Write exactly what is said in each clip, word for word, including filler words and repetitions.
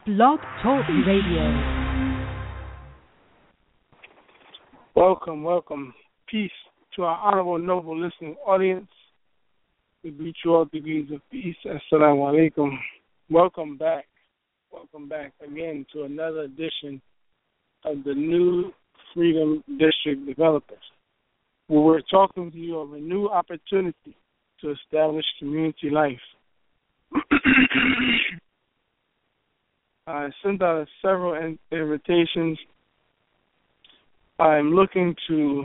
Blog Talk Radio. Welcome, welcome. Peace to our honorable, noble listening audience. We greet you all degrees of peace. Assalamu alaikum. Welcome back. Welcome back again to another edition of the New Freedom District Developers, where we're talking to you of a new opportunity to establish community life. I sent out several in- invitations. I'm looking to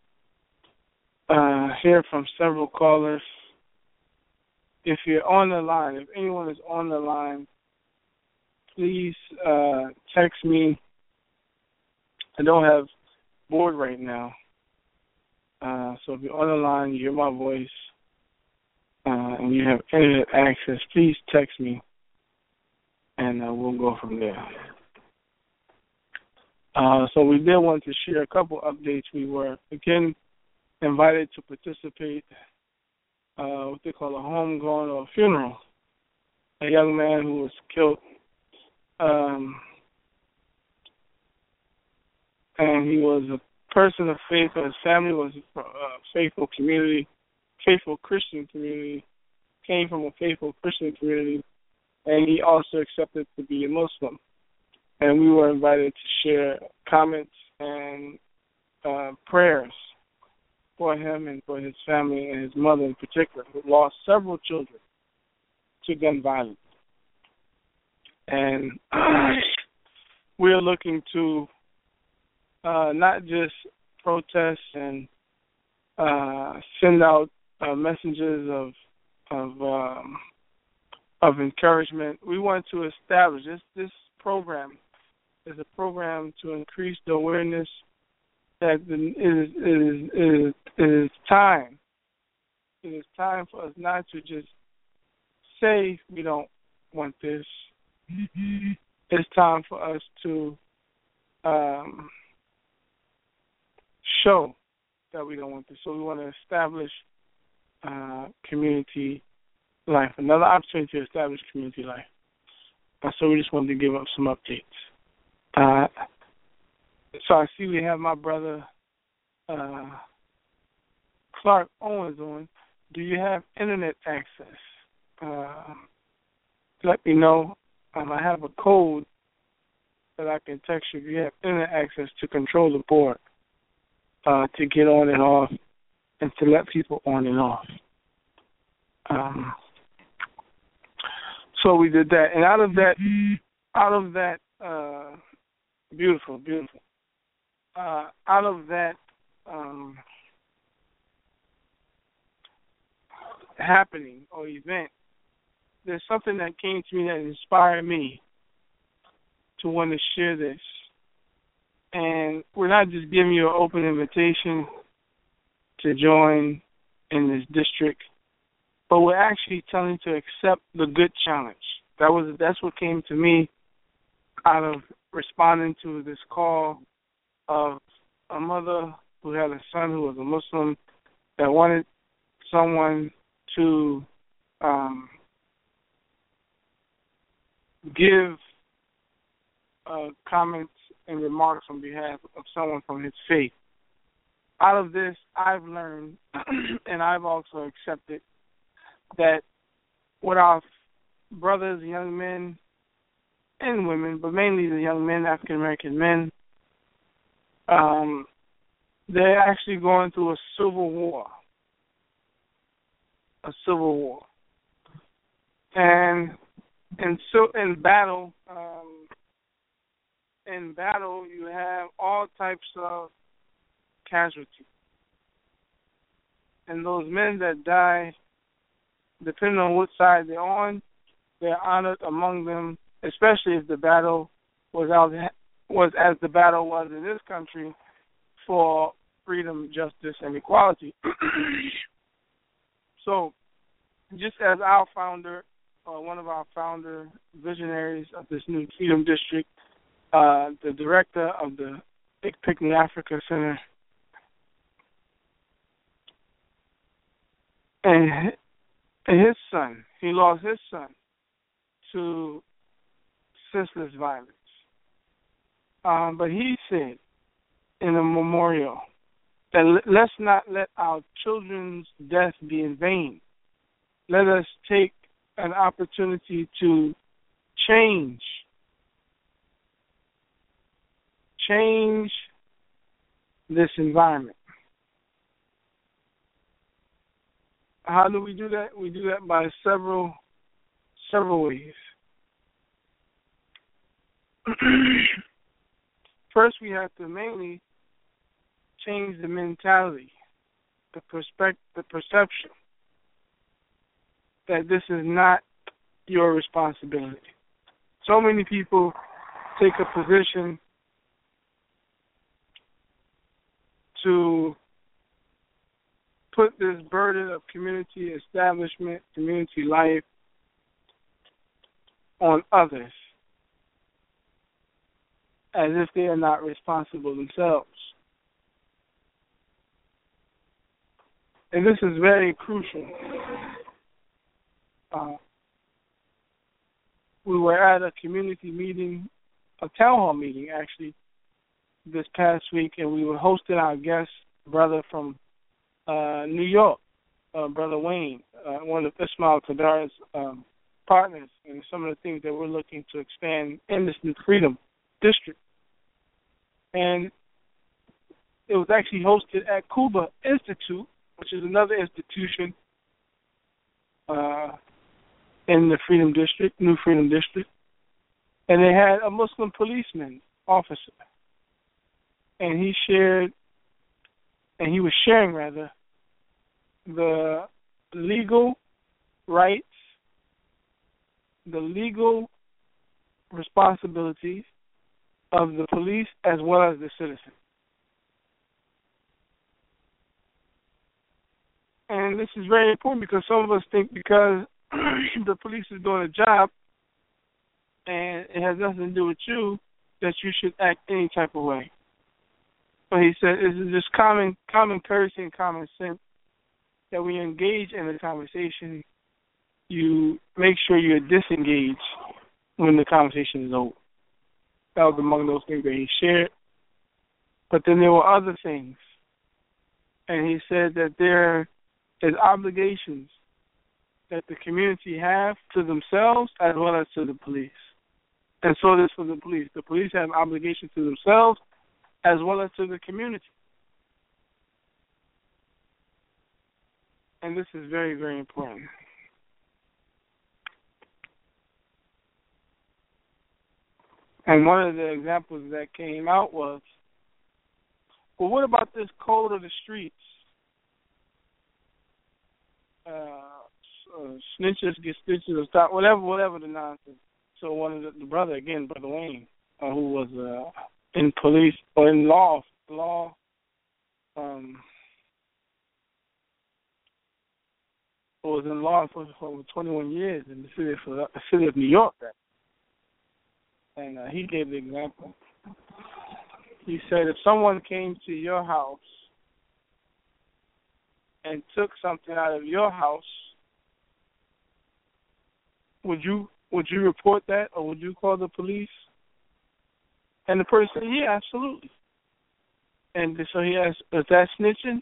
uh, hear from several callers. If you're on the line, if anyone is on the line, please uh, text me. I don't have board right now. Uh, so if you're on the line, you hear my voice, uh, and you have internet access, please text me, and uh, we'll go from there. Uh, so we did want to share a couple updates. We were, again, invited to participate uh, what they call a homegoing or a funeral. A young man who was killed, um, and he was a person of faith. His family was a faithful community, faithful Christian community, came from a faithful Christian community, and he also accepted to be a Muslim. And we were invited to share comments and uh, prayers for him and for his family and his mother in particular, who lost several children to gun violence. And we're looking to uh, not just protest and uh, send out uh, messages of of um, of encouragement. We want to establish this this program is a program to increase the awareness that it is, it is, it is, it is time. It is time for us not to just say we don't want this. It's time for us to um, show that we don't want this. So we want to establish uh, community life, another opportunity to establish community life. Uh, so we just wanted to give up some updates. Uh, so I see we have my brother uh, Clark Owens on. Do you have internet access? Uh, let me know. Um, I have a code that I can text you if you have internet access to control the board, uh, to get on and off, and to let people on and off. Um, so we did that, and out of that, out of that. Uh, Beautiful, beautiful. Uh, out of that um, happening or event, there's something that came to me that inspired me to want to share this. And we're not just giving you an open invitation to join in this district, but we're actually telling you to accept the good challenge. That was that's what came to me out of responding to this call of a mother who had a son who was a Muslim that wanted someone to um, give uh, comments and remarks on behalf of someone from his faith. Out of this, I've learned, and I've also accepted, that what our brothers, young men, and women, but mainly the young men, African-American men, um, they're actually going through a civil war. A civil war. And in, so, in battle, um, in battle, you have all types of casualties. And those men that die, depending on what side they're on, they're honored among them, especially if the battle was out, was as the battle was in this country for freedom, justice, and equality. So, just as our founder, or one of our founder visionaries of this new Freedom District, uh, the director of the Picnic Africa Center, and his son, he lost his son to senseless violence. Um, but he said in a memorial that l- let's not let our children's death be in vain. Let us take an opportunity to change, change this environment. How do we do that? We do that by several, several ways. First, we have to mainly change the mentality, the perspective, the perception that this is not your responsibility. So many people take a position to put this burden of community establishment, community life on others, as if they are not responsible themselves. And this is very crucial. Uh, we were at a community meeting, a town hall meeting actually, this past week, and we were hosting our guest brother from uh, New York, uh, Brother Wayne, uh, one of Ismail Kadar's um, partners, and some of the things that we're looking to expand in this New Freedom District. And it was actually hosted at Cuba Institute, which is another institution uh, in the Freedom District, New Freedom District. And they had a Muslim policeman officer. And he shared, and he was sharing rather, the legal rights, the legal responsibilities of the police as well as the citizen. And this is very important because some of us think because the police is doing a job and it has nothing to do with you, that you should act any type of way. But he said this is just common common courtesy and common sense that we engage in the conversation. You make sure you're disengaged when the conversation is over. That was among those things that he shared. But then there were other things. And he said that there is obligations that the community have to themselves as well as to the police. And so it is for the police. The police have obligations to themselves as well as to the community. And this is very, very important. And one of the examples that came out was, well, what about this code of the streets? Uh, uh, snitches get stitches or stop, whatever, whatever the nonsense. So one of the, the brother, again, Brother Wayne, uh, who was uh, in police or in law, law, um, was in law enforcement for over twenty-one years in the city of the city of New York. And uh, he gave the example. He said, if someone came to your house and took something out of your house, would you would you report that or would you call the police? And the person said, yeah, absolutely. And so he asked, is that snitching?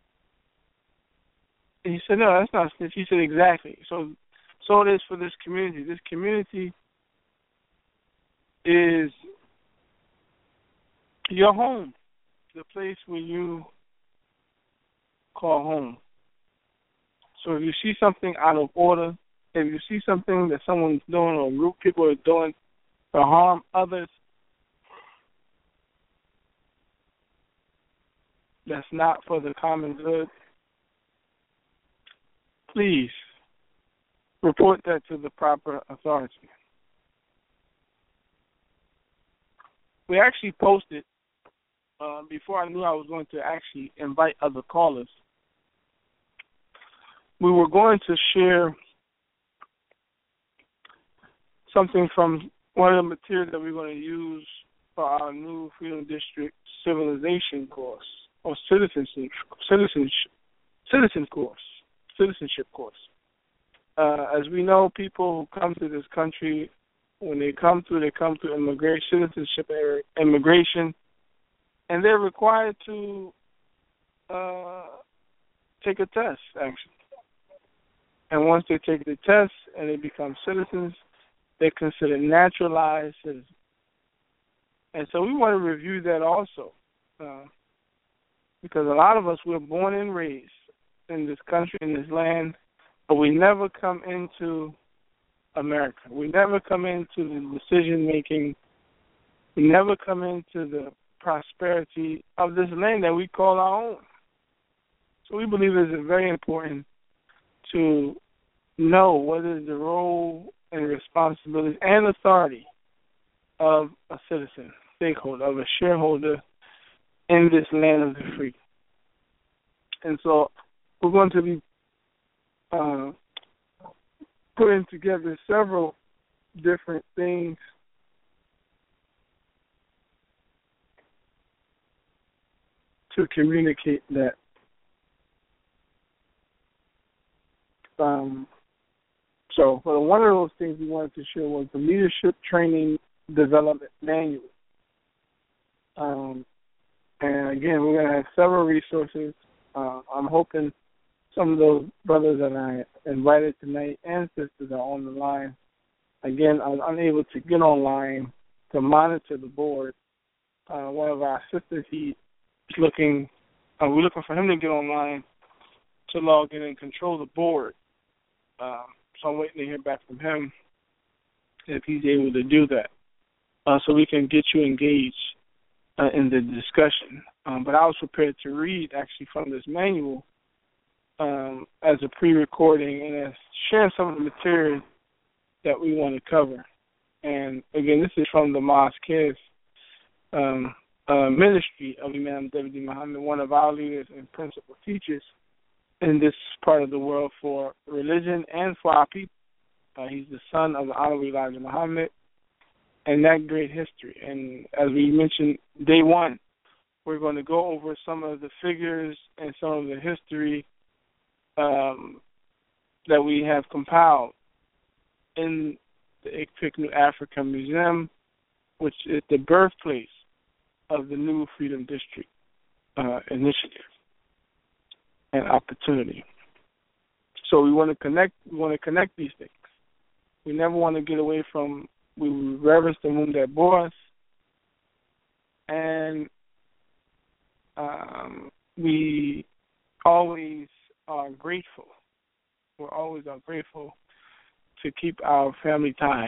And he said, no, that's not snitching. He said, exactly. So, so it is for this community. This community is your home, the place where you call home. So if you see something out of order, if you see something that someone's doing or a group of people are doing to harm others, that's not for the common good, please report that to the proper authority. We actually posted, uh, before I knew I was going to actually invite other callers, we were going to share something from one of the materials that we're going to use for our new Freedom District Civilization course, or citizenship, citizenship, citizen course, citizenship course. Uh, as we know, people who come to this country When they come through, they come through immigration, citizenship, or immigration, and they're required to uh, take a test, actually. And once they take the test and they become citizens, they're considered naturalized citizens. And so we want to review that also, uh, because a lot of us, we're born and raised in this country, in this land, but we never come into America. We never come into the decision-making. We never come into the prosperity of this land that we call our own. So we believe it's very important to know what is the role and responsibility and authority of a citizen, stakeholder, of a shareholder in this land of the free. And so we're going to be uh, putting together several different things to communicate that. Um, so well, one of those things we wanted to share was the Leadership Training Development Manual. Um, and again, we're going to have several resources. Uh, I'm hoping some of those brothers that I invited tonight and sisters are on the line. Again, I was unable to get online to monitor the board. Uh, one of our sisters, he's looking, uh, we're looking for him to get online to log in and control the board. Um, so I'm waiting to hear back from him if he's able to do that, uh, so we can get you engaged uh, in the discussion. Um, but I was prepared to read actually from this manual um, as a pre-recording and as sharing some of the material that we want to cover. And again, this is from the Mosque um, uh, ministry of Imam David D. Muhammad, one of our leaders and principal teachers in this part of the world for religion and for our people. Uh, he's the son of the Honorable Elijah Muhammad and that great history. And as we mentioned, day one, we're going to go over some of the figures and some of the history um, that we have compiled in the Ikpik Africa Museum, which is the birthplace of the New Freedom District uh, initiative and opportunity. So we want to connect. We want to connect these things. We never want to get away from. We reverence the womb that bore us, and um, we always are grateful. We're always are grateful to keep our family ties,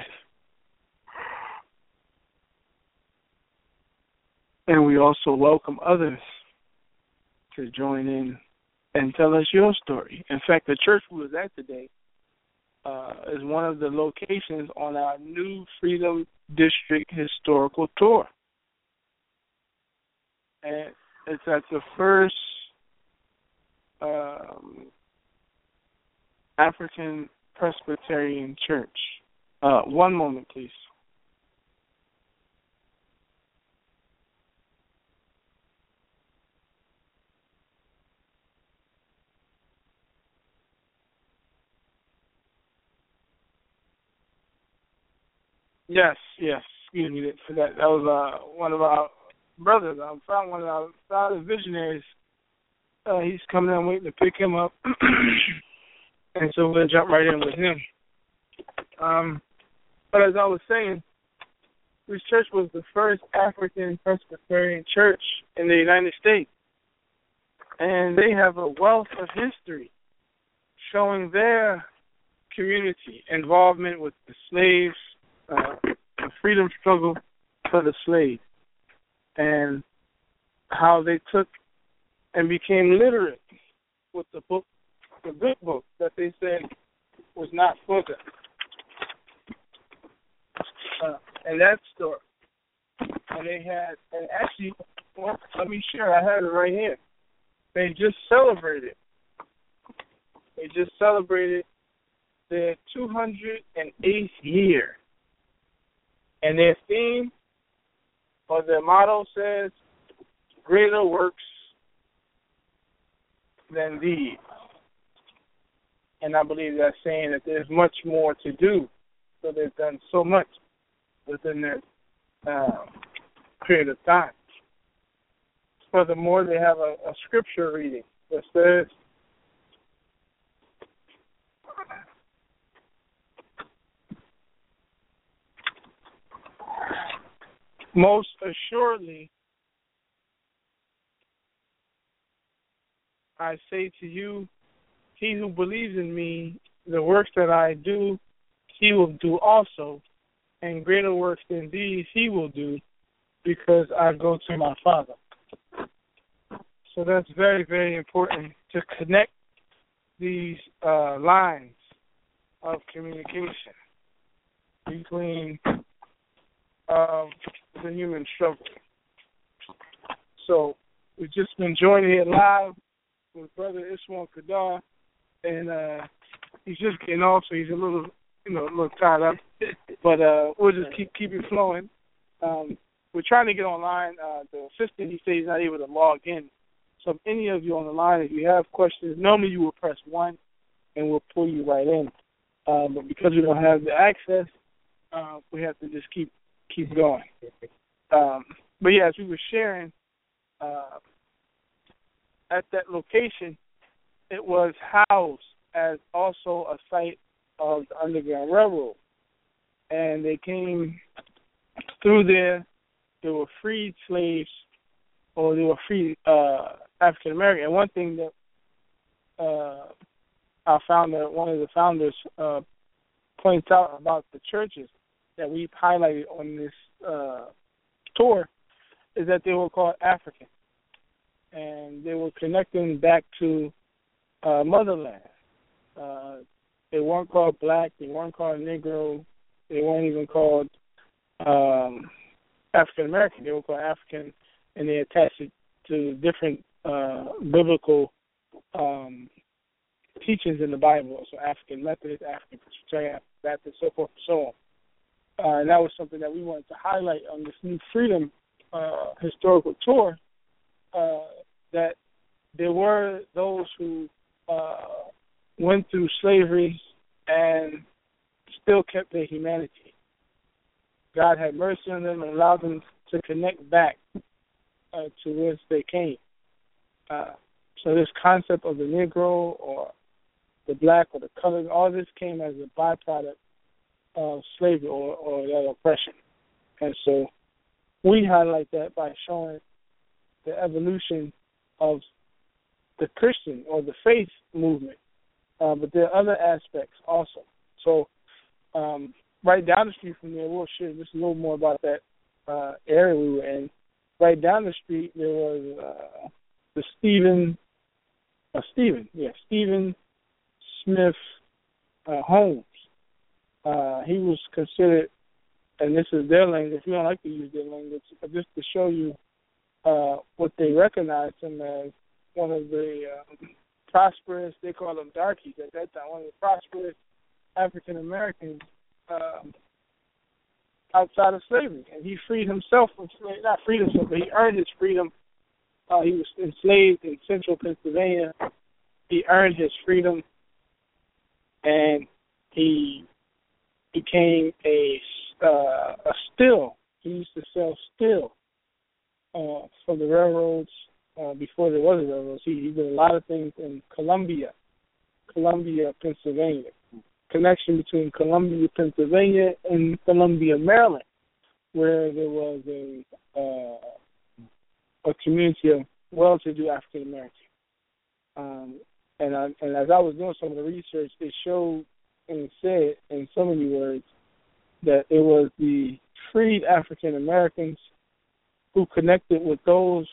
and we also welcome others to join in and tell us your story. In fact, the church we was at today uh, is one of the locations on our New Freedom District historical tour. And it's at the first um, African Presbyterian Church. Uh, one moment, please. Yes, yes. Excuse me for that. That was uh, one of our brothers. I found one of our father visionaries. Uh, he's coming in, waiting to pick him up, and so we'll jump right in with him. Um, but as I was saying, this church was the first African Presbyterian church in the United States, and they have a wealth of history showing their community involvement with the slaves, uh, the freedom struggle for the slave, and how they took and became literate with the book, the good book that they said was not for them. Uh, and that story. And they had, and actually, well, let me share, I have it right here. They just celebrated. They just celebrated their two hundred eighth year. And their theme, or their motto says, greater works than these. And I believe that's saying that there's much more to do. So they've done so much. within that uh, period of time. Furthermore, they have a, a scripture reading that says, most assuredly, I say to you, he who believes in me, the works that I do, he will do also, and greater works than these he will do, because I go to my Father. So that's very, very important to connect these uh, lines of communication between uh, the human struggle. So we've just been joined here live with Brother Ismail Kadar, and uh, he's just getting off, so he's a little, you know, a little tied up. But uh, we'll just keep keep it flowing. Um, we're trying to get online. Uh, the assistant, he says he's not able to log in. So if any of you on the line, if you have questions, normally you will press one, and we'll pull you right in. Uh, but because we don't have the access, uh, we have to just keep keep going. Um, but yeah, as we were sharing, uh, at that location, it was housed as also a site of the Underground Railroad. And they came through there. They were freed slaves, or they were free uh, African American. And one thing that uh, our founder, one of the founders, uh, points out about the churches that we've highlighted on this uh, tour is that they were called African, and they were connecting back to uh, motherland. Uh, they weren't called black. They weren't called Negro. They weren't even called um, African American. They were called African, and they attached it to different uh, biblical um, teachings in the Bible. So African Methodist, African Presbyterian, Baptist, so forth and so on. Uh, and that was something that we wanted to highlight on this New Freedom uh, historical tour, uh, that there were those who uh, went through slavery and still kept their humanity. God had mercy on them and allowed them to connect back uh, to whence they came. Uh, so this concept of the Negro or the black or the colored, all this came as a byproduct of slavery or, or that oppression. And so we highlight that by showing the evolution of the Christian or the faith movement. Uh, but there are other aspects also. So um, right down the street from there, we'll share just a little more about that uh, area we were in. Right down the street, there was uh, the Stephen, uh, Stephen, yeah, Stephen Smith uh, Holmes. Uh, he was considered, and this is their language, we don't like to use their language, but just to show you uh, what they recognized him as, one of the uh, prosperous, they call them darkies at that time, one of the prosperous African Americans um, outside of slavery. And he freed himself from slavery, not freed himself, but he earned his freedom. Uh, he was enslaved in central Pennsylvania. He earned his freedom, and he became a, uh, a still. He used to sell still uh, for the railroads uh, before there was a railroad. He, he did a lot of things in Columbia, Columbia, Pennsylvania. Connection between Columbia, Pennsylvania, and Columbia, Maryland, where there was a uh, a community of well-to-do African Americans. Um, and, I, and as I was doing some of the research, it showed and said in so many words that it was the freed African Americans who connected with those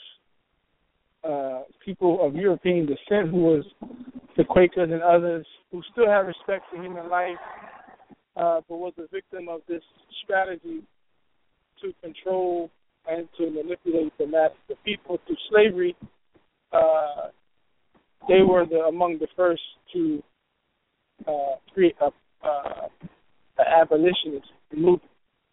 uh, people of European descent, who was the Quakers and others, who still have respect for human life, uh, but was a victim of this strategy to control and to manipulate the mass of the people through slavery. Uh, they were the, among the first to uh, create a, uh, an abolitionist movement.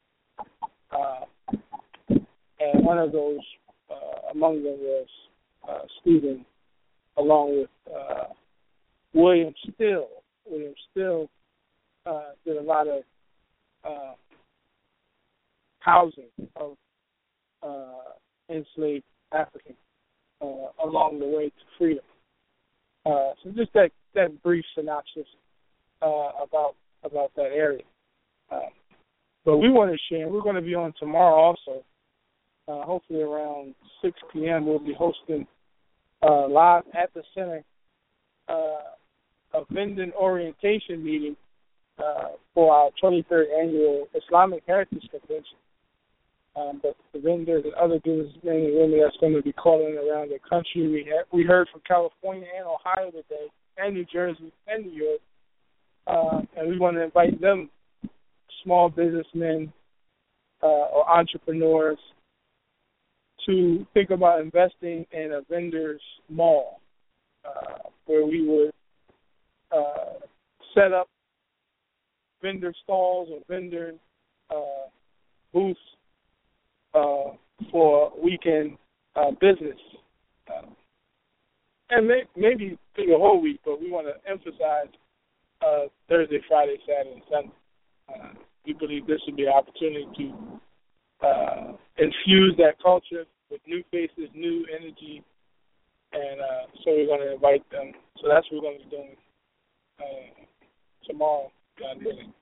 Uh, and one of those uh, among them was uh, Stephen, along with uh, William Still. William Still uh, did a lot of uh, housing of uh, enslaved Africans uh, along the way to freedom. Uh, so just that, that brief synopsis uh, about about that area. Uh, but we want to share. We're going to be on tomorrow also. Uh, hopefully around six p.m. we'll be hosting uh, live at the center uh, a vendor orientation meeting uh, for our twenty-third annual Islamic Heritage Convention. Um, but the vendors and other businessmen and women that's going to be calling around the country. We ha- we heard from California and Ohio today, and New Jersey and New York, uh, and we want to invite them, small businessmen uh, or entrepreneurs, to think about investing in a vendor's mall, uh, where we would uh, set up vendor stalls or vendor uh, booths uh, for weekend uh, business. Uh, and may, maybe through the whole week, but we want to emphasize uh, Thursday, Friday, Saturday, and Sunday. Uh, we believe this would be an opportunity to uh, infuse that culture with new faces, new energy, and uh, so we're going to invite them. So that's what we're going to be doing uh, tomorrow, God willing.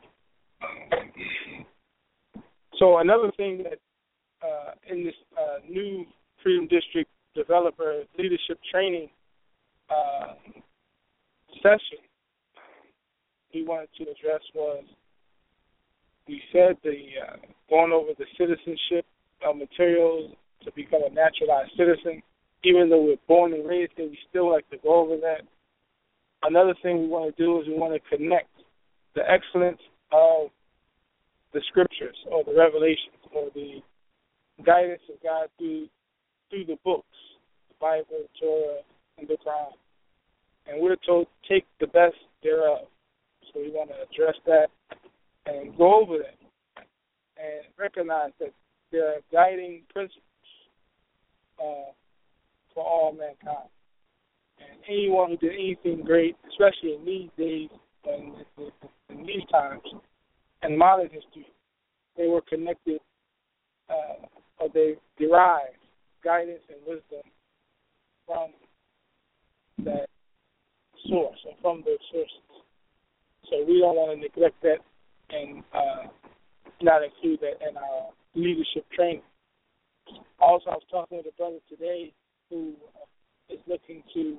So another thing that uh, in this uh, new Freedom District Developer Leadership Training uh, session we wanted to address was, we said the uh, going over the citizenship uh, materials to become a naturalized citizen. Even though we're born and raised here, we still like to go over that. Another thing we want to do is we want to connect the excellence of the scriptures or the revelations or the guidance of God through through the books, the Bible, Torah, and the Quran. And we're told to take the best thereof. So we want to address that and go over that and recognize that there are guiding principles uh, for all mankind. And anyone who did anything great, especially in these days and in these times, in modern history, they were connected uh, or they derived guidance and wisdom from that source or from those sources. So we don't want to neglect that and uh, not include that in our leadership training. Also, I was talking with a brother today who is looking to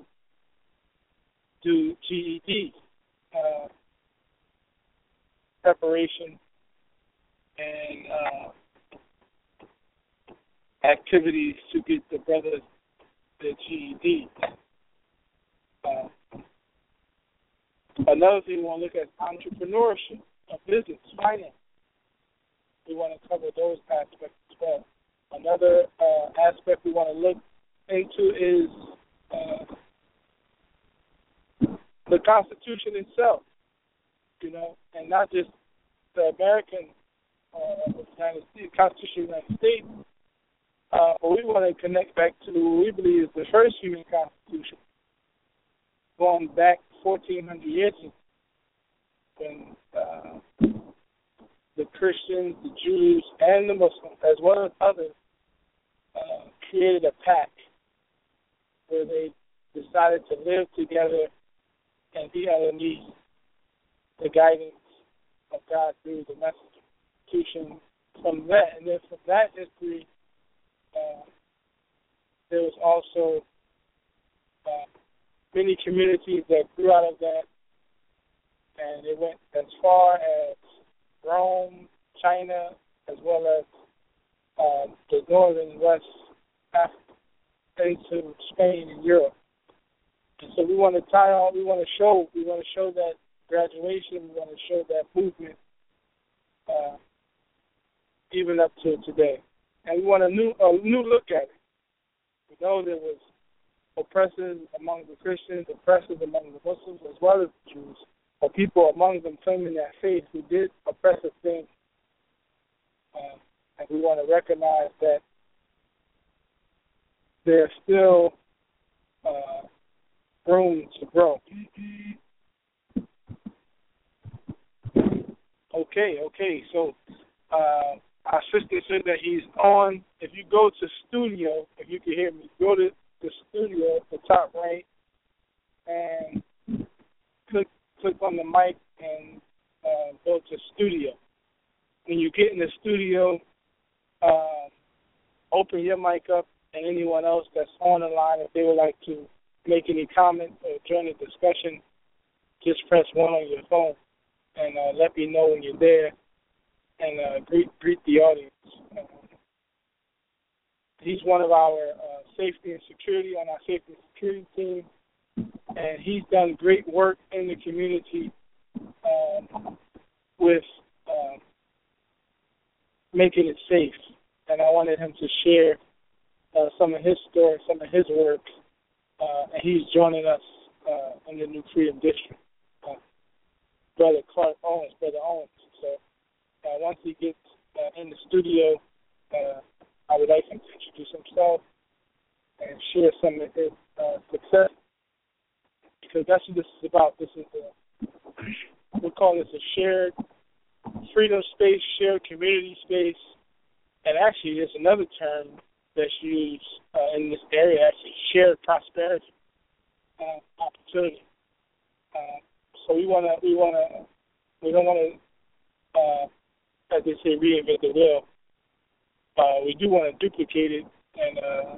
do G E D uh, preparation and uh, activities to get the brothers the G E D. Uh, another thing we want to look at entrepreneurship, of business, finance. We want to cover those aspects as well. Another uh, aspect we want to look into is uh, the Constitution itself, you know, and not just the American uh, United States, Constitution of the United States, uh, but we want to connect back to what we believe is the first human constitution, going back fourteen hundred years ago, when uh, the Christians, the Jews, and the Muslims, as well as others, uh, created a pact where they decided to live together and be underneath the guidance of God through the Constitution. From that, and then from that history, uh, there was also uh, many communities that grew out of that, and it went as far as Rome, China, as well as uh, the northern West Africa, into Spain and Europe. And so we want to tie on. We want to show. We want to show that graduation. We want to show that movement, uh, even up to today. And we want a new, a new look at it. We know there was oppressors among the Christians, oppressors among the Muslims, as well as the Jews, or people among them claiming that faith who did oppressive things. Uh, and we want to recognize that there's still uh, room to grow. Okay, okay. So uh, I our assistant said that he's on. If you go to studio, if you can hear me, go to the studio, the top right, and click click on the mic and uh, go to studio. When you get in the studio, uh, open your mic up, and anyone else that's on the line, if they would like to make any comment or join the discussion, just press one on your phone and uh, let me know when you're there, and uh, greet greet the audience. Uh, he's one of our uh, safety and security on our safety and security team, and he's done great work in the community um, with uh, making it safe. And I wanted him to share uh, some of his story, some of his work, uh, and he's joining us uh, in the New Freedom District. Uh, Brother Clark Owens, Brother Owens. So uh, once he gets uh, in the studio, uh, I would like him to introduce himself and share some of his uh, success, because that's what this is about. This is a, we call this a shared freedom space, shared community space, and actually there's another term that's used uh, in this area, actually shared prosperity uh, opportunity. Uh, so we want to, we want to, we don't want to, uh, as they say, reinvent the wheel. Uh, we do want to duplicate it and uh,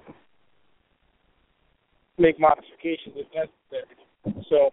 make modifications if necessary. So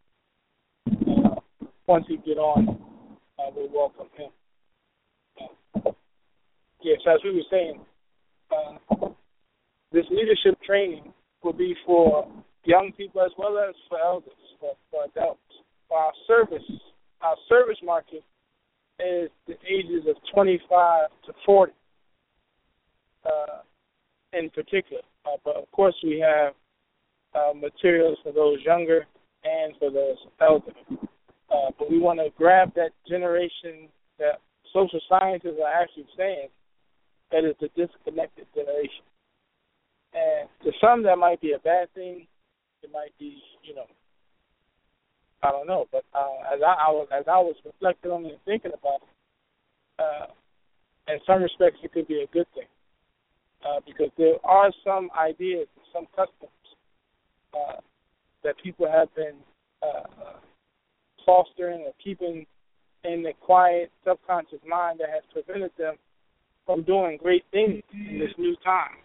uh, once he get on, uh, we'll welcome him. Uh, yes, as we were saying, uh, this leadership training will be for young people as well as for elders, for, for adults. For our service, our service market is the ages of twenty-five to forty uh, in particular. Uh, but of course we have uh, materials for those younger and for those elder. Uh, but we want to grab that generation that social scientists are actually saying that is the disconnected generation. And to some that might be a bad thing. It might be, you know, I don't know. But uh, as I, I was as I was reflecting on it and thinking about it, uh, in some respects it could be a good thing. Uh, because there are some ideas, some customs uh, that people have been uh, fostering or keeping in the quiet, subconscious mind that has prevented them from doing great things in this new time.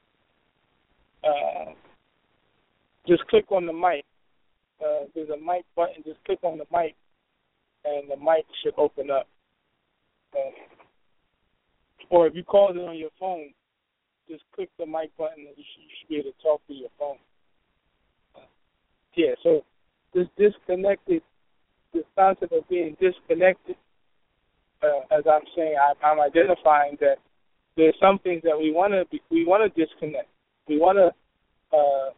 Uh, just click on the mic. Uh, there's a mic button. Just click on the mic, and the mic should open up. Uh, or if you call it on your phone, just click the mic button, and you should, you should be able to talk through your phone. Uh, yeah, so this disconnected, this concept of being disconnected, uh, as I'm saying, I, I'm identifying that there's some things that we want to we want to disconnect. We want to uh,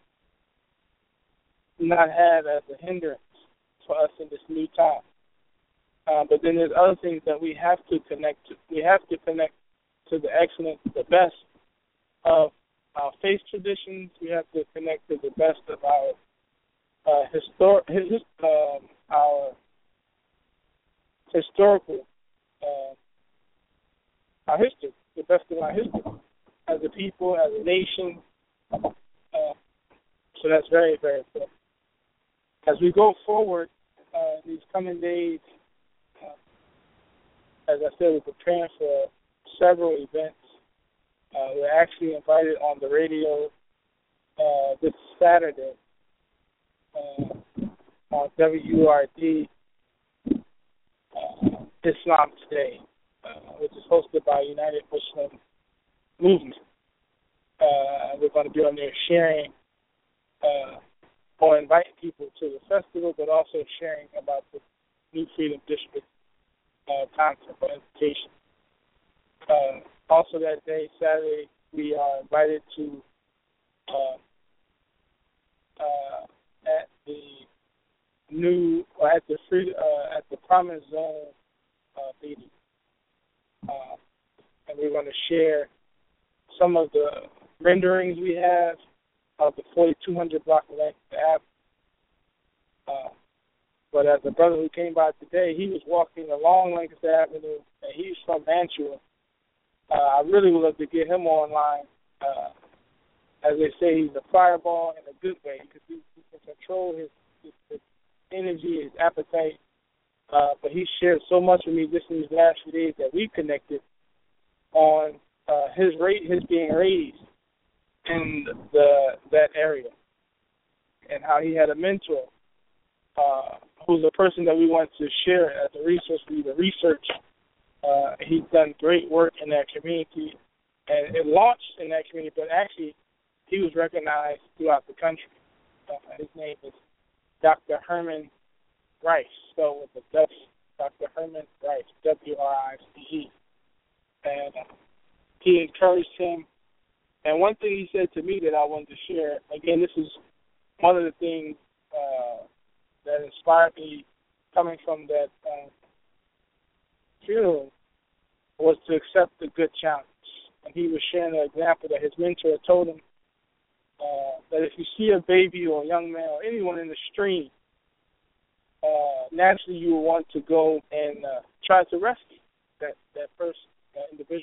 not have as a hindrance for us in this new time. Uh, but then there's other things that we have to connect to. We have to connect to the excellence, the best of our faith traditions. We have to connect to the best of our uh, histor- his, um, our historical, uh, our history, the best of our history as a people, as a nation. Uh, so that's very, very important. As we go forward uh, these coming days, uh, as I said, we're preparing for several events. Uh, we're actually invited on the radio uh, this Saturday uh, on W R D, uh, Islam Today, uh, which is hosted by United Muslim Movement. Uh, we're going to be on there sharing uh, or inviting people to the festival, but also sharing about the New Freedom District uh, concept or invitation. Uh, also that day, Saturday, we are invited to uh, uh, at the new or at the free uh, at the Promise Zone uh, meeting, uh, and we're going to share some of the renderings we have of the forty-two hundred block of Lancaster Avenue. Uh, but as a brother who came by today, he was walking along Lancaster Avenue, and he's from Mantua, Uh, I really would love to get him online. Uh, as they say, he's a fireball in a good way because he, he can control his, his, his energy, his appetite. Uh, but he shared so much with me just in these last few days that we connected on uh, his rate, his being raised in the that area, and how he had a mentor uh, who's a person that we want to share as a resource for you to research. Uh, he's done great work in that community, and it launched in that community, but actually he was recognized throughout the country. Uh, his name is Doctor Herman Rice, spelled with a W, Doctor Herman Rice, W R I C E. And uh, he encouraged him. And one thing he said to me that I wanted to share, again, this is one of the things uh, that inspired me coming from that uh, funeral, was to accept the good challenge. And he was sharing an example that his mentor told him uh, that if you see a baby or a young man or anyone in the stream, uh, naturally you will want to go and uh, try to rescue that, that person, that individual.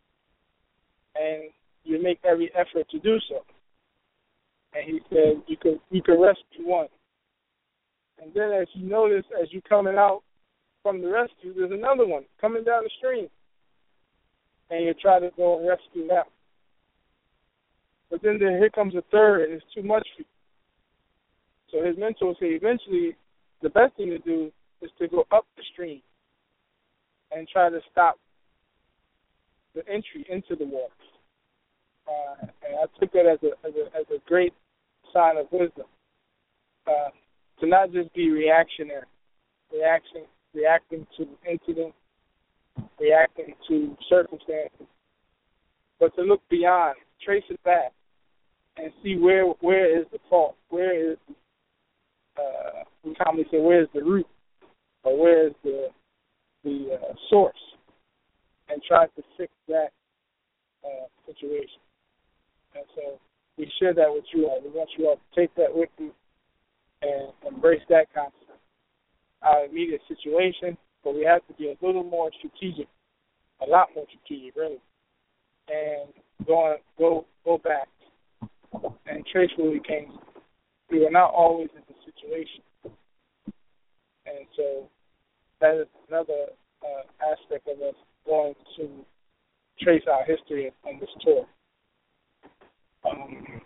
And you make every effort to do so. And he said you could you could rescue one. And then as you notice, as you're coming out from the rescue, there's another one coming down the stream. And you try to go and rescue that. But then there, here comes a third, and it's too much for you. So his mentor said eventually the best thing to do is to go up the stream and try to stop the entry into the water. Uh, and I took that as a, as a as a great sign of wisdom, uh, to not just be reactionary, reaction, reacting to incidents, reacting to circumstances, but to look beyond, trace it back, and see where where is the fault, where is uh, we commonly say where is the root, or where is the the uh, source, and try to fix that uh, situation. And so we share that with you all. We want you all to take that with you and embrace that concept. Our immediate situation, but we have to be a little more strategic, a lot more strategic, really, and go on, go go back and trace where we came from. We were not always in the situation, and so that is another uh, aspect of us going to trace our history on this tour. Um,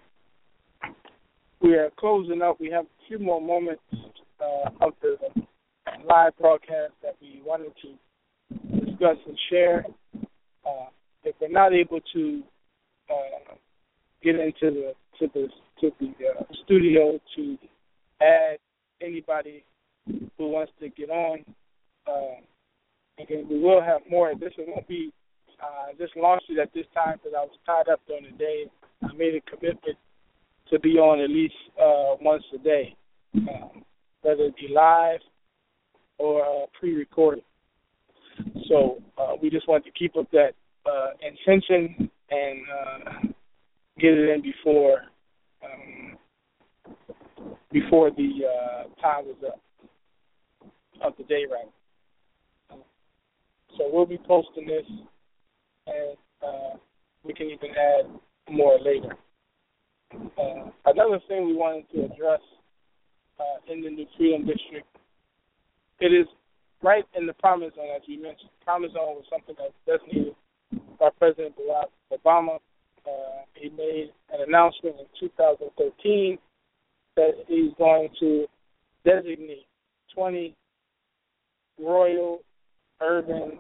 we are closing up. We have a few more moments uh, of the live broadcast that we wanted to discuss and share. Uh, if we're not able to uh, get into the to the to the uh, studio to add anybody who wants to get on, uh, again, we will have more. This won't be uh, just launched it at this time because I was tied up during the day. I made a commitment to be on at least uh, once a day, um, whether it be live or uh, pre-recorded. So uh, we just want to keep up that uh, intention and uh, get it in before um, before the uh, time is up of the day, right? So we'll be posting this, and uh, we can even add more later. Uh, another thing we wanted to address uh, in the New Freedom District, it is right in the Promise Zone, as we mentioned. Promise Zone was something that was designated by President Barack Obama. Uh, he made an announcement in two thousand thirteen that he's going to designate twenty royal, urban,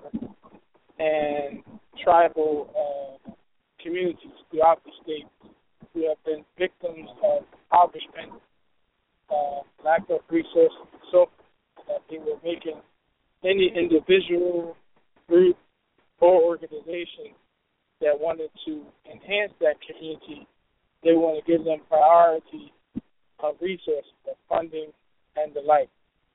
and tribal uh, communities throughout the state who have been victims of impoverishment, uh, lack of resources, so that they were making any individual, group, or organization that wanted to enhance that community, they want to give them priority of resources, of funding, and the like.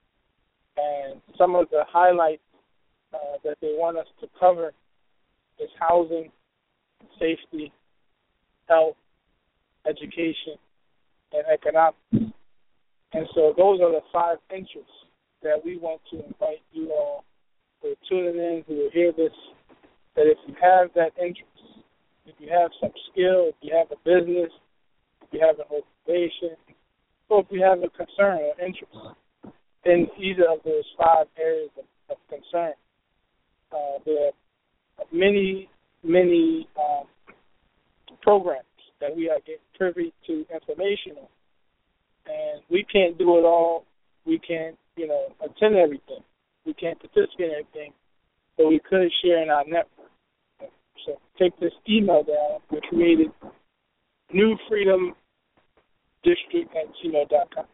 And some of the highlights uh, that they want us to cover is housing, safety, health, education, and economics. And so those are the five interests that we want to invite you all who are tuning in, who will hear this that if you have that interest, if you have some skill, if you have a business, if you have an organization, or if you have a concern or interest in either of those five areas of, of concern, uh, there are many, many um, programs that we are getting privy to information on. And we can't do it all. We can't, you know, attend everything. We can't participate in everything, but we could share in our network. So take this email down. We created New Freedom District at gmail dot com.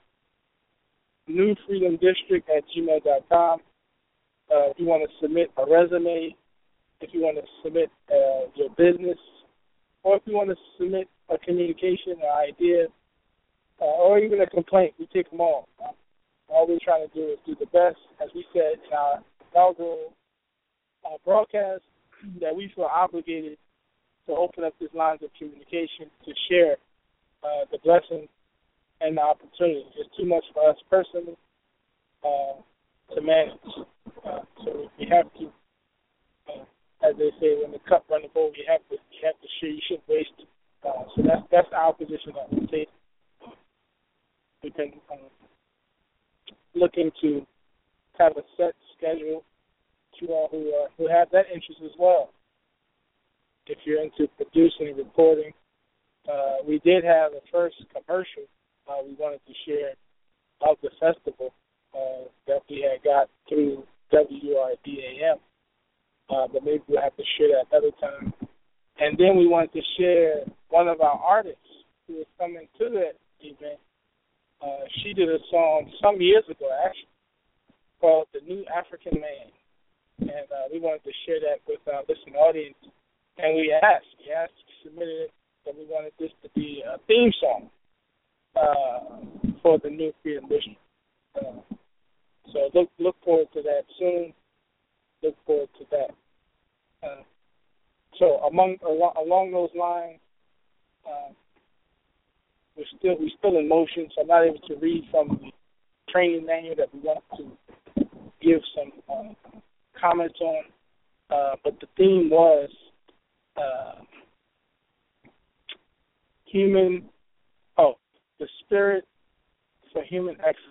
New Freedom District at gmail dot com. Uh, if you want to submit a resume, if you want to submit uh, your business, or if you want to submit a communication, an idea, uh, or even a complaint, we take them all. All we're trying to do is do the best, as we said in our inaugural uh, broadcast, that we feel obligated to open up these lines of communication to share uh, the blessing and the opportunity. It's too much for us personally uh, to manage. Uh, so we have to, uh, as they say, when the cup runneth over, you have to you have to share. You shouldn't waste it. Uh, so that's that's our position that we take. We've been um, looking to have a set schedule to all who uh, who have that interest as well. If you're into producing and recording, uh, we did have a first commercial uh, we wanted to share of the festival uh, that we had got through W R D A M, uh, but maybe we'll have to share that another time. And then we wanted to share one of our artists who was coming to that event. Uh, she did a song some years ago, actually, called The New African Man. And uh, we wanted to share that with our listening audience. And we asked, we asked, we submitted it, that we wanted this to be a theme song uh, for the New Freedom District. Uh, so look look forward to that soon. Look forward to that. Uh, so among along, along those lines, uh, we're still we're still in motion. So I'm not able to read from the training manual that we want to give some uh, comments on. Uh, but the theme was uh, human. Oh, the spirit for human excellence.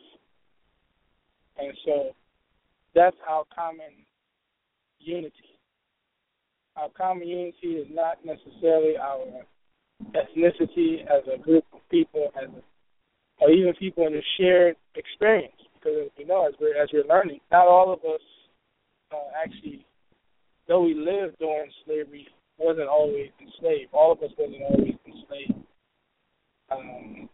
And so that's our common unity. Our common unity is not necessarily our ethnicity as a group of people, as a, or even people in a shared experience. Because as we know, as we're, as we're learning, not all of us uh, actually, though we lived during slavery, wasn't always enslaved. All of us wasn't always enslaved. Um,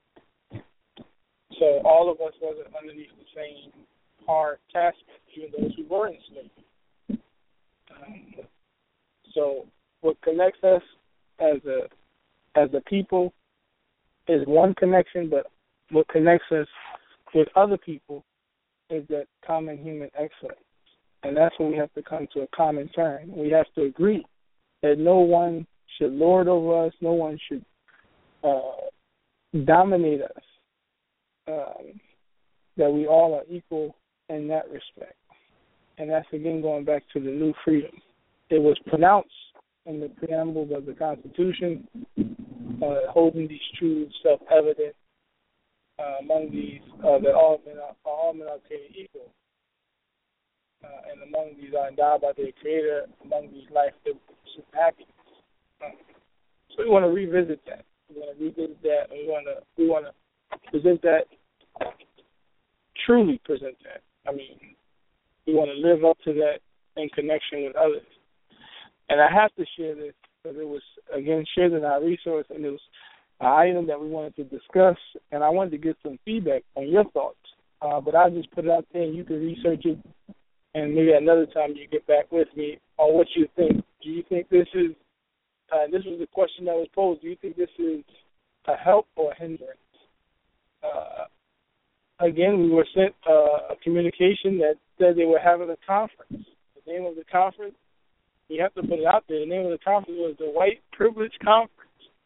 so all of us wasn't underneath the same hard taskmaster, even those who were enslaved. Um, so what connects us as a as a people is one connection, but what connects us with other people is that common human excellence. And that's when we have to come to a common term. We have to agree that no one should lord over us, no one should uh, dominate us, um, that we all are equal in that respect. And that's, again, going back to the new freedom. It was pronounced in the preamble of the Constitution, uh, holding these truths self-evident uh, among these, uh, that all men are, all men are created equal. Uh, and among these are endowed by their Creator, among these life, liberty, pursuit, happiness. Um, so we want to revisit that. We want to revisit that, and we want to we want to present that, truly present that. I mean, we want to live up to that in connection with others. And I have to share this because it was, again, shared in our resource, and it was an item that we wanted to discuss, and I wanted to get some feedback on your thoughts. Uh, but I'll just put it out there, and you can research it, and maybe another time you get back with me on what you think. Do you think this is, uh, this was the question that was posed, do you think this is a help or a hindrance? Uh, again, we were sent uh, a communication that said they were having a conference. The name of the conference, you have to put it out there, the name of the conference was the White Privilege Conference.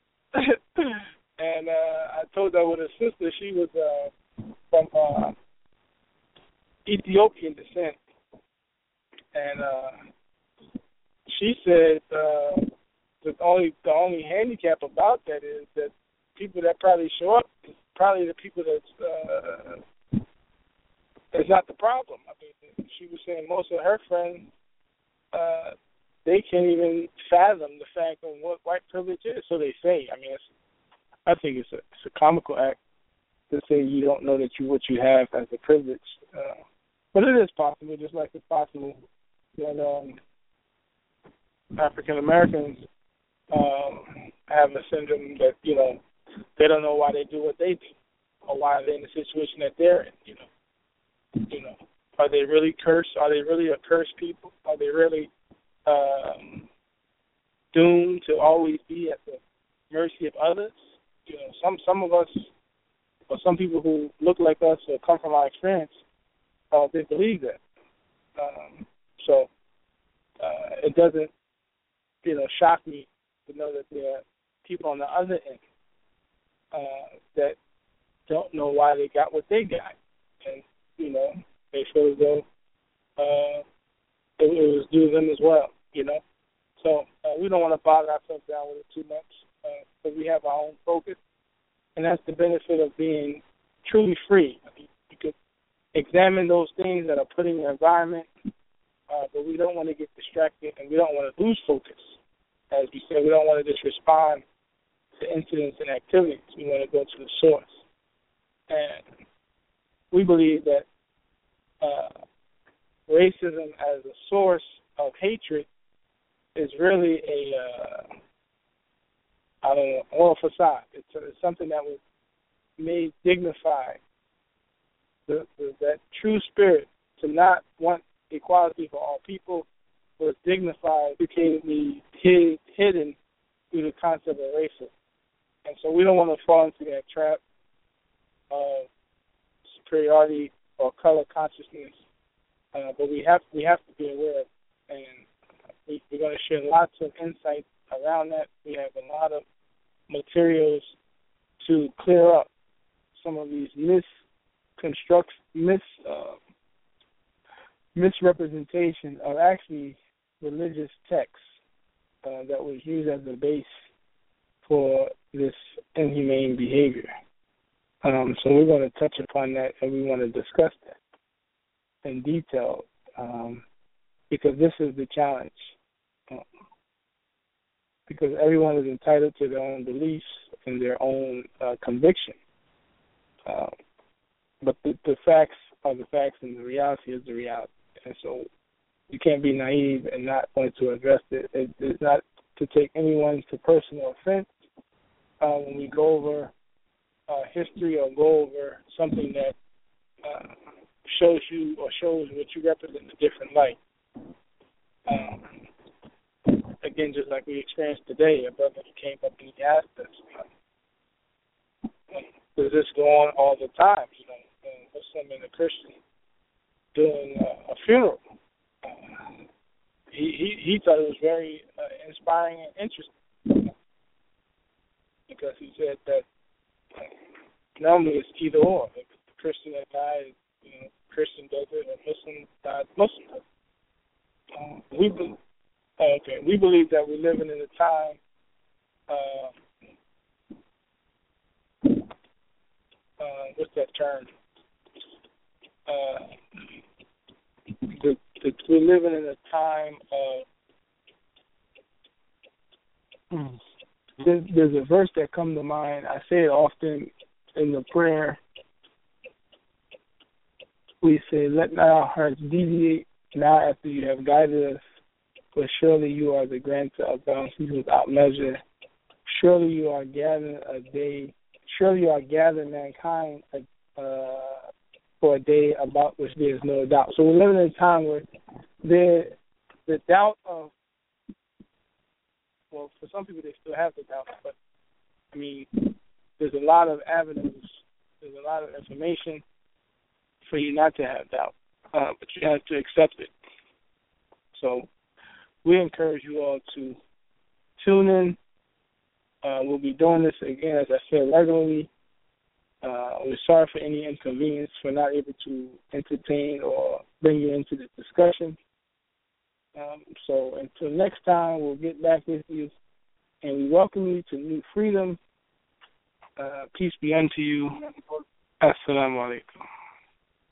And uh, I told her with her sister, she was uh, from uh, Ethiopian descent. And uh, she said uh, the only the only handicap about that is that people that probably show up is probably the people that's uh, that's not the problem. I mean, she was saying most of her friends uh, they can't even fathom the fact of what white privilege is. So they say. I mean, it's, I think it's a it's a comical act to say you don't know that you what you have as a privilege, uh, but it is possible. Just like it's possible that um, African Americans um, have a syndrome that you know they don't know why they do what they do or why they're in the situation that they're in. You know, you know, are they really cursed? Are they really a cursed people? Are they really um, doomed to always be at the mercy of others? You know, some some of us, or some people who look like us or come from our experience, uh, they believe that. Um, so uh, it doesn't, you know, shock me to know that there are people on the other end uh, that don't know why they got what they got, and you know, they feel as though uh, it, it was due to them as well. You know, so uh, we don't want to bog ourselves down with it too much. Because uh, we have our own focus, and that's the benefit of being truly free. I mean, you could examine those things that are put in your environment, uh, but we don't want to get distracted, and we don't want to lose focus. As we said, we don't want to just respond to incidents and activities. We want to go to the source. And we believe that uh, racism as a source of hatred is really a... Uh, I don't know, or a facade. It's, it's something that was made dignify the, the, that true spirit to not want equality for all people was dignified, became the hid, hidden through the concept of racism. And so we don't want to fall into that trap of superiority or color consciousness, uh, but we have we have to be aware of it. And we, we're going to share lots of insights around that. We have a lot of materials to clear up some of these misconstruct, mis, uh, misrepresentation of actually religious texts uh, that was used as the base for this inhumane behavior. Um, so we're going to touch upon that, and we want to discuss that in detail um, because this is the challenge. Um, because everyone is entitled to their own beliefs and their own uh, conviction. Uh, but the, the facts are the facts, and the reality is the reality. And so you can't be naive and not want to address it. it it's not to take anyone to personal offense uh, when we go over uh, history or go over something that uh, shows you or shows what you represent in a different light. Um, Again, just like we experienced today, a brother came up and he asked us, does this go on all the time? You know, a Muslim and a Christian doing uh, a funeral. Uh, he, he he thought it was very uh, inspiring and interesting because he said that uh, normally it's either or. If the Christian that died, you know, Christian does it, or Muslim died, Muslim does it. Um, we believe. Okay, we believe that we're living in a time uh, uh, what's that term? Uh, the, the, we're living in a time of there's, there's a verse that comes to mind. I say it often in the prayer. We say, let not our hearts deviate now after you have guided us. For surely you are the grantor of bounties without measure. Surely you are gathering a day. Surely you are gathering mankind uh, for a day about which there is no doubt. So we're living in a time where the the doubt of, well, for some people they still have the doubt, but I mean, there's a lot of avenues, there's a lot of information for you not to have doubt, uh, but you have to accept it. So we encourage you all to tune in. Uh, we'll be doing this again, as I said, regularly. Uh, we're sorry for any inconvenience for not able to entertain or bring you into the discussion. Um, so until next time, we'll get back with you, and we welcome you to New Freedom. Uh, peace be unto you. Assalamu alaikum.